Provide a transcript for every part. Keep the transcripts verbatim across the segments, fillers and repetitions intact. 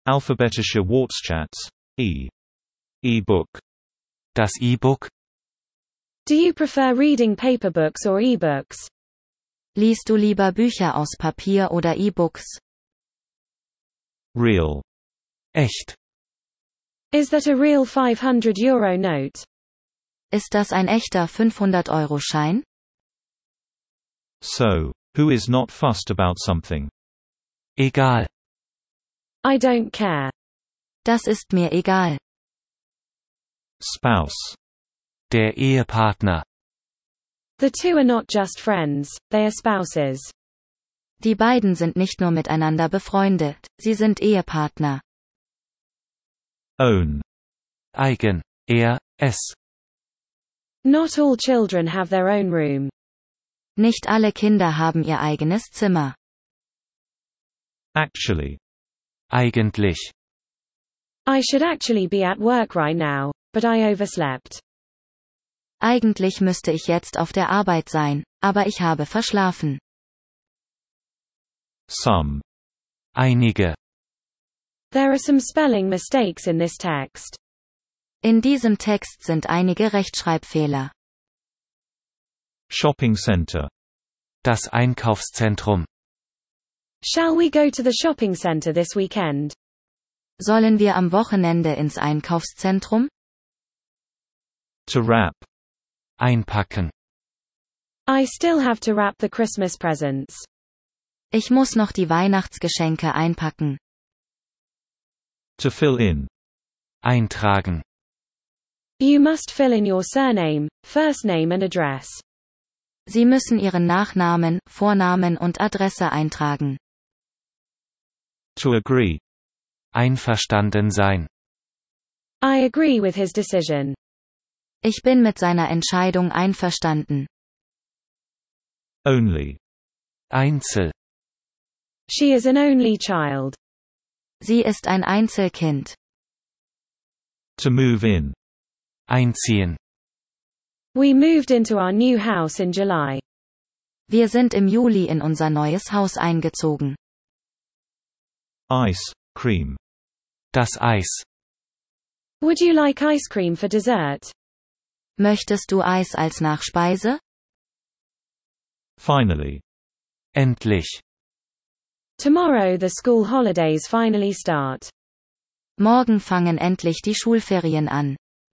Alphabetische Wortschatz. E. E-book. Das E-Book? Do you prefer reading paper books or e-books? Liest du lieber Bücher aus Papier oder E-Books? Real. Echt. Is that a real five hundred euro note? Ist das ein echter fünfhundert-Euro-Schein? So, who is not fussed about something? Egal. I don't care. Das ist mir egal. Spouse. Der Ehepartner. The two are not just friends, they are spouses. Die beiden sind nicht nur miteinander befreundet, sie sind Ehepartner. Own. Eigen. Er, es. Not all children have their own room. Nicht alle Kinder haben ihr eigenes Zimmer. Actually. Eigentlich. I should actually be at work right now, but I overslept. Eigentlich müsste ich jetzt auf der Arbeit sein, aber ich habe verschlafen. Some. Einige. There are some spelling mistakes in this text. In diesem Text sind einige Rechtschreibfehler. Shopping center. Das Einkaufszentrum. Shall we go to the shopping center this weekend? Sollen wir am Wochenende ins Einkaufszentrum? To wrap. Einpacken. I still have to wrap the Christmas presents. Ich muss noch die Weihnachtsgeschenke einpacken. To fill in. Eintragen. You must fill in your surname, first name and address. Sie müssen Ihren Nachnamen, Vornamen und Adresse eintragen. To agree. Einverstanden sein. I agree with his decision. Ich bin mit seiner Entscheidung einverstanden. Only. Einzel. She is an only child. Sie ist ein Einzelkind. To move in. Einziehen. We moved into our new house in July. Wir sind im Juli in unser neues Haus eingezogen. Ice, cream. Das Eis. Would you like ice cream for dessert? Möchtest du Eis als Nachspeise? Finally. Endlich. Tomorrow the school holidays finally start. Morgen fangen endlich die Schulferien an.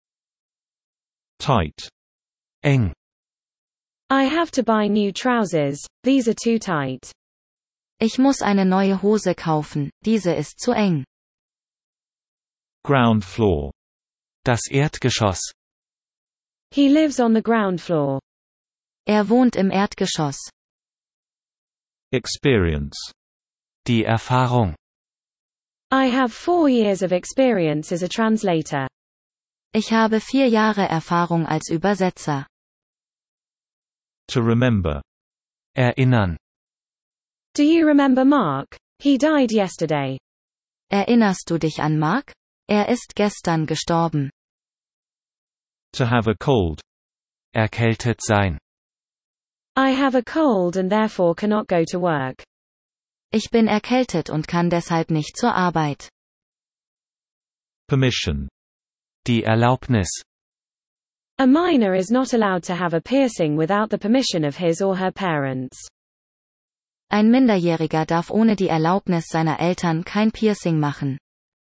Tight. Eng. I have to buy new trousers, these are too tight. Ich muss eine neue Hose kaufen, diese ist zu eng. Ground floor. Das Erdgeschoss. He lives on the ground floor. Er wohnt im Erdgeschoss. Experience. Die Erfahrung. I have four years of experience as a translator. Ich habe vier Jahre Erfahrung als Übersetzer. To remember. Erinnern. Do you remember Mark? He died yesterday. Erinnerst du dich an Mark? Er ist gestern gestorben. To have a cold. Erkältet sein. I have a cold and therefore cannot go to work. Ich bin erkältet und kann deshalb nicht zur Arbeit. Permission. Die Erlaubnis. A minor is not allowed to have a piercing without the permission of his or her parents. Ein Minderjähriger darf ohne die Erlaubnis seiner Eltern kein Piercing machen.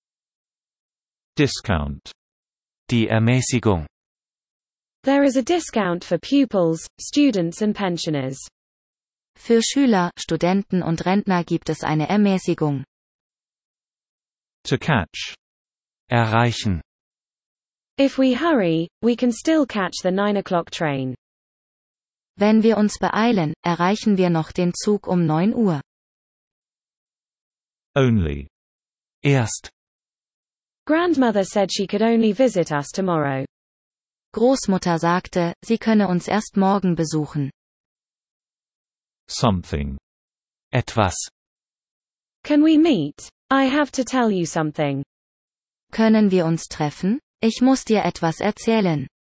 Discount. Die Ermäßigung. There is a discount for pupils, students and pensioners. Für Schüler, Studenten und Rentner gibt es eine Ermäßigung. To catch. Erreichen. If we hurry, we can still catch the nine o'clock train. Wenn wir uns beeilen, erreichen wir noch den Zug um neun Uhr. Only. Erst. Grandmother said she could only visit us tomorrow. Großmutter sagte, sie könne uns erst morgen besuchen. Something. Etwas. Can we meet? I have to tell you something. Können wir uns treffen? Ich muss dir etwas erzählen.